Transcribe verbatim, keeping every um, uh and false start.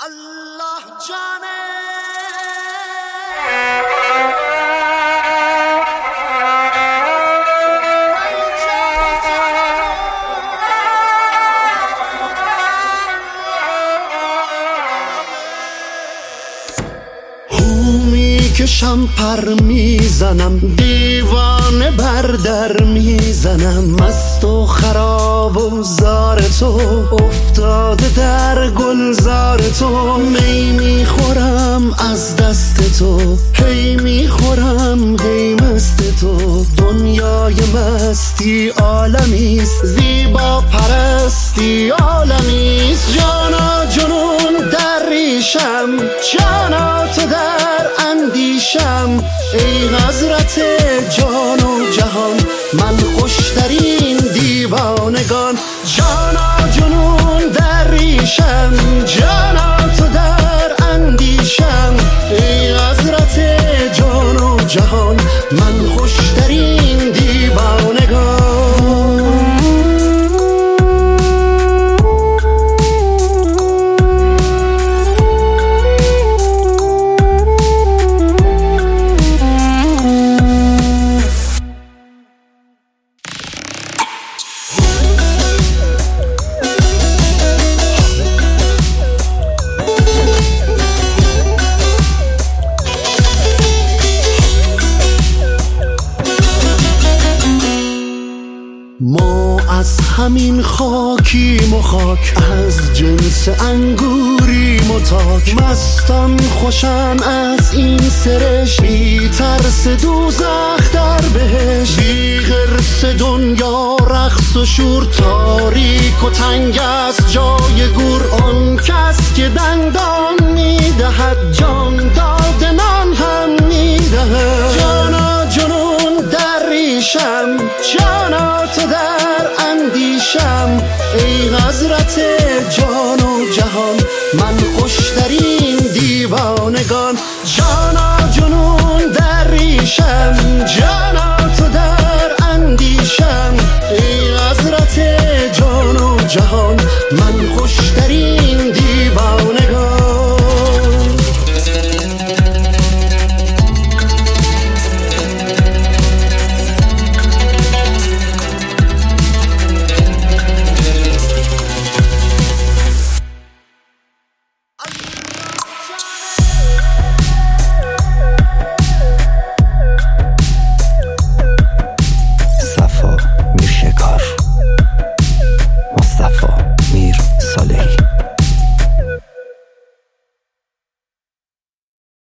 الله جانه کشم پر میزنم دیوانه بر در میزنم مست و خراب و زار تو افتاده در گلزار تو می میخورم از دست تو هی میخورم هی مست تو دنیای مستی عالمیست زیبا پرستی عالمیست جانا جنون در ریشم جانا تو در اندیشم ای حضرت جان و جهان من خوشترین دیوانگان جانا جنون در ریشم جانا تو در اندیشم ای حضرت جان و جهان من خوشترین دیوانگان ما از همین خاکیم و خاک از جنس انگوریم و تاک مستان خوشن از این سرش بی ترس دوزخ در بهش بی غرس دنیا رقص و شور تاریک و تنگ است جای گور آن کس که دندان میدهد